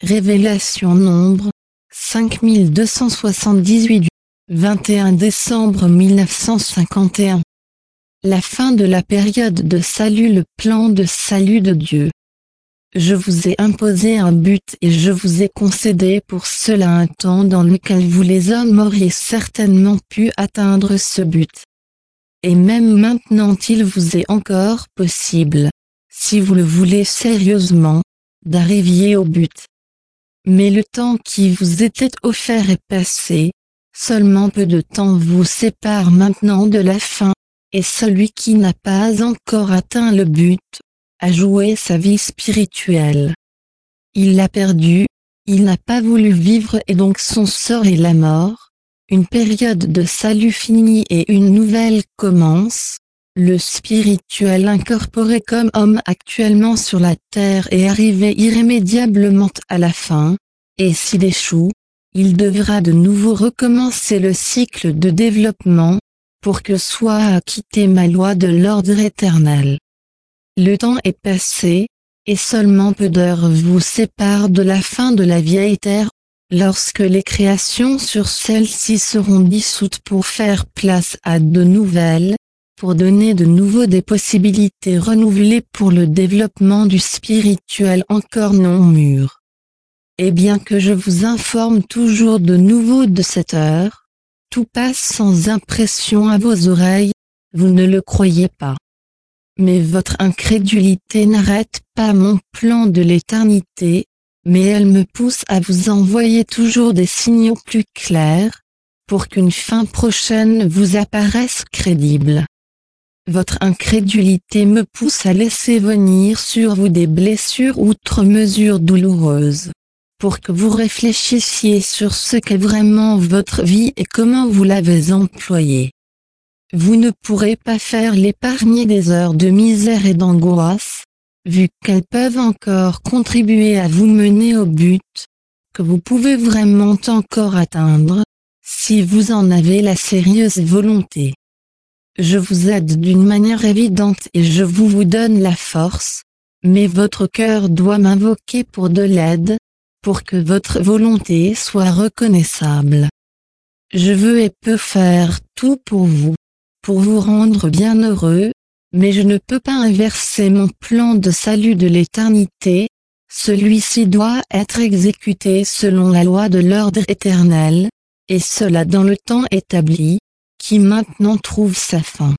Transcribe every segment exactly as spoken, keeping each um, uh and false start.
Révélation Nombre, cinq mille deux cent soixante-dix-huit, vingt et un décembre mille neuf cent cinquante et un. La fin de la période de salut, le plan de salut de Dieu. Je vous ai imposé un but et je vous ai concédé pour cela un temps dans lequel vous les hommes auriez certainement pu atteindre ce but. Et même maintenant il vous est encore possible, si vous le voulez sérieusement, d'arriver au but. Mais le temps qui vous était offert est passé, seulement peu de temps vous sépare maintenant de la fin, et celui qui n'a pas encore atteint le but, a joué sa vie spirituelle. Il l'a perdue, il n'a pas voulu vivre et donc son sort est la mort. Une période de salut finie et une nouvelle commence. Le spirituel incorporé comme homme actuellement sur la terre est arrivé irrémédiablement à la fin, et s'il échoue, il devra de nouveau recommencer le cycle de développement, pour que soit acquittée ma loi de l'ordre éternel. Le temps est passé, et seulement peu d'heures vous séparent de la fin de la vieille terre, lorsque les créations sur celle-ci seront dissoutes pour faire place à de nouvelles, pour donner de nouveau des possibilités renouvelées pour le développement du spirituel encore non mûr. Et bien que je vous informe toujours de nouveau de cette heure, tout passe sans impression à vos oreilles, vous ne le croyez pas. Mais votre incrédulité n'arrête pas mon plan de l'éternité, mais elle me pousse à vous envoyer toujours des signaux plus clairs, pour qu'une fin prochaine vous apparaisse crédible. Votre incrédulité me pousse à laisser venir sur vous des blessures outre mesure douloureuses, pour que vous réfléchissiez sur ce qu'est vraiment votre vie et comment vous l'avez employée. Vous ne pourrez pas faire l'épargner des heures de misère et d'angoisse, vu qu'elles peuvent encore contribuer à vous mener au but, que vous pouvez vraiment encore atteindre, si vous en avez la sérieuse volonté. Je vous aide d'une manière évidente et je vous vous donne la force, mais votre cœur doit m'invoquer pour de l'aide, pour que votre volonté soit reconnaissable. Je veux et peux faire tout pour vous, pour vous rendre bien heureux, mais je ne peux pas inverser mon plan de salut de l'éternité, celui-ci doit être exécuté selon la loi de l'ordre éternel, et cela dans le temps établi, qui maintenant trouve sa fin.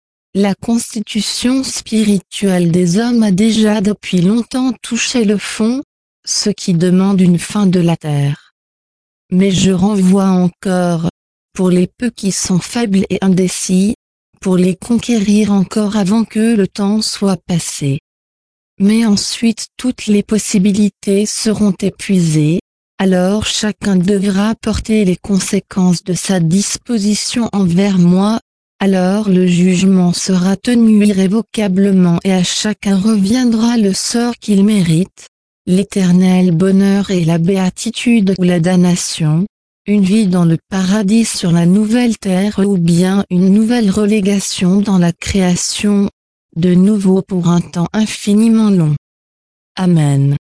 La constitution spirituelle des hommes a déjà depuis longtemps touché le fond, ce qui demande une fin de la terre. Mais je renvoie encore, pour les peu qui sont faibles et indécis, pour les conquérir encore avant que le temps soit passé. Mais ensuite toutes les possibilités seront épuisées, alors chacun devra porter les conséquences de sa disposition envers moi, alors le jugement sera tenu irrévocablement et à chacun reviendra le sort qu'il mérite, l'éternel bonheur et la béatitude ou la damnation, une vie dans le paradis sur la nouvelle terre ou bien une nouvelle relégation dans la création, de nouveau pour un temps infiniment long. Amen.